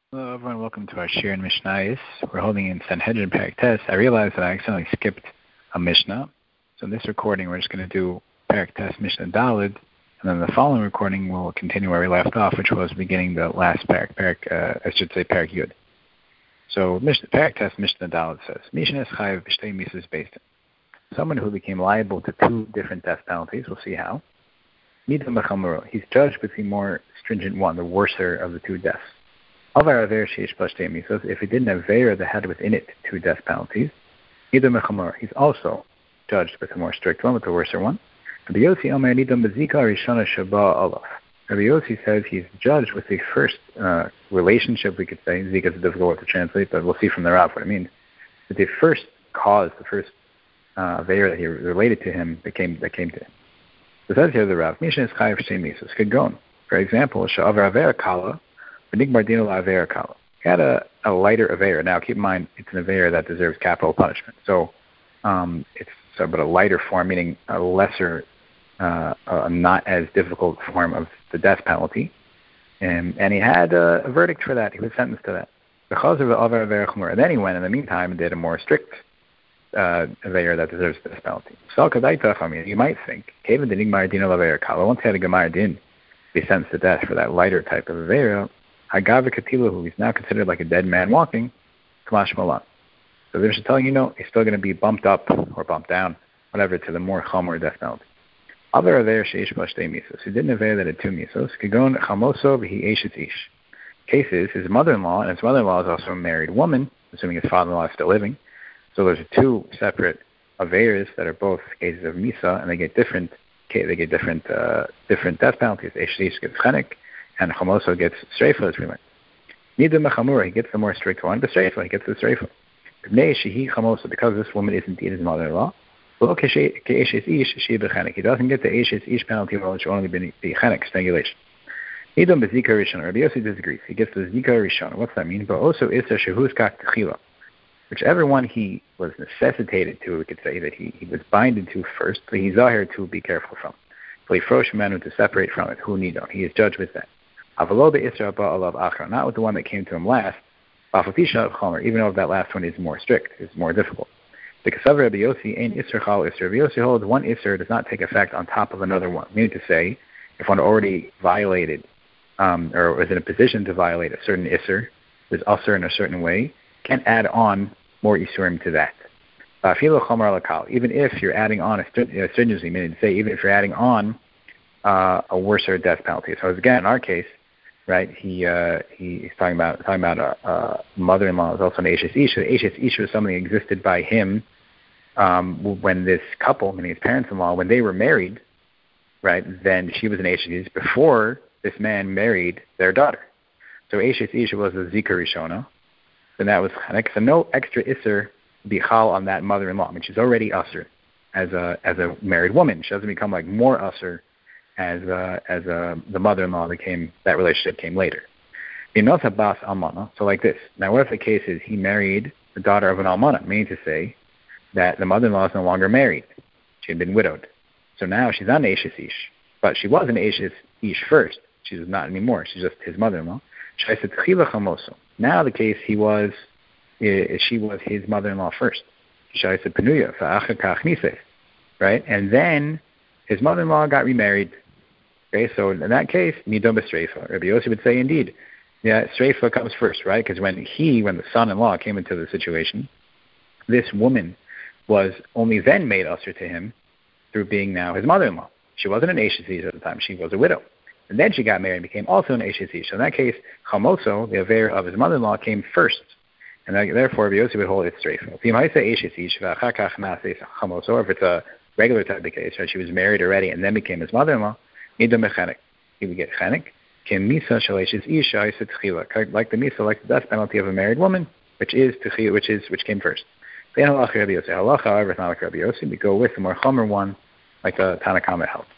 Hello, everyone. Welcome to our Shir and Mishnayos. We're holding in Sanhedrin Perek Tes. I realized that I accidentally skipped a Mishnah. So in this recording, we're just going to do Perek Tes Mishnah Daled, and then the following recording we'll continue where we left off, which was beginning the last Perek Yud. So Perek Tes Mishnah Daled says, Mishnah is chayav b'shtei misas based. Someone who became liable to two different death penalties, we'll see how. Midam b'chamuro, he's judged with the more stringent one, the worser of the two deaths. If he didn't have Aveira that had within it two death penalties, he's also judged with a more strict one, with the worser one. Rabbi Yossi says he's judged with the first relationship, we could say. Zika is a difficult word to translate, but we'll see from the Rav what it means. But the first cause, the first Aveira that he related to him, that came to him. So says here the Rav, Misha is chayav shtei misas. Could go on. For example, Sha'avar Aveira Kala, he had a lighter Aveira. Now, keep in mind, it's an Aveira that deserves capital punishment. So, but a lighter form, meaning a lesser, not as difficult form of the death penalty. And he had a verdict for that. He was sentenced to that. And then he went, in the meantime, and did a more strict Aveira that deserves the death penalty. You might think, once he had a Gemar Din, be sentenced to death for that lighter type of Aveira, Hagav Katilahu, he's now considered like a dead man walking, Kamash Malan. So they're just telling you, no, he's still going to be bumped up or bumped down, whatever, to the more chomer death penalty. Other Aveira sheish b'shtei misos. He didn't Aveira that had two misos. Kagon chamoso v'hi eshet ish. Cases, his mother-in-law, and his mother-in-law is also a married woman, assuming his father-in-law is still living. So there's two separate Aveiras that are both cases of misa, and they get different death penalties. Eshet ish gets chenek, and Chamoso gets Streifa, as we learned. Nidam Mechamura, he gets the more strict one, but Streifa, he gets the Streifa. Because this woman is indeed his mother-in-law, he doesn't get the Eshes Ish penalty, which will only be Chenek, strangulation. Nidam Bezika Rishon, Rabbi Yossi disagrees. He gets the Zika Rishon. What's that mean? But also Issa Shehuskak Techila, whichever one he was necessitated to, we could say that he was binded to first, but he's zahir to be careful from. So he frosh manu to separate from it. Who need on? He is judged with that. Not with the one that came to him last, even though that last one is more strict, is more difficult. Because Rabbi Yossi holds one Isser does not take effect on top of another one. Meaning to say, if one already violated, or was in a position to violate a certain Isser, was Usser in a certain way, can't add on more Issurim to that. Even if you're adding on a stringency, meaning to say, even if you're adding on a worser death penalty. So again, in our case, right? He's talking about a mother-in-law is also an Eshes Isha. Eshes Isha was something that existed by him when this couple, meaning his parents-in-law, when they were married, right? Then she was an Eshes Isha before this man married their daughter. So Eshes Isha was a Zika Rishona, and that was Chanek. So no extra Isser be chal on that mother-in-law. I mean, she's already usher as a married woman. She doesn't become like more usher as the mother-in-law that relationship came later. Bas almana. So like this. Now, what if the case is he married the daughter of an almana, meaning to say that the mother-in-law is no longer married. She had been widowed. So now she's not an Eshes Ish, but she was an Eshes Ish first. She's not anymore. She's just his mother-in-law. Now the case she was his mother-in-law first. Right? And then his mother-in-law got remarried. Okay, so in that case, Nidom B'Streifa. Rabbi Yossi would say, indeed, yeah, Streifa comes first, right? Because when the son-in-law came into the situation, this woman was only then made usher to him through being now his mother-in-law. She wasn't an Eshes Ish at the time. She was a widow. And then she got married and became also an Eshes Ish. So in that case, Chamoso, the affair of his mother-in-law, came first. And therefore, Rabbi Yossi would hold it Streifa. If you might say Eshes Ish, Chamoso, or if it's a regular type of case, right? She was married already and then became his mother-in-law, he would get chenek. Like the misa, like the death penalty of a married woman, which came first. However, it's not like Rabbi Yossi. We go with the more chomer one, like the Tanakh held.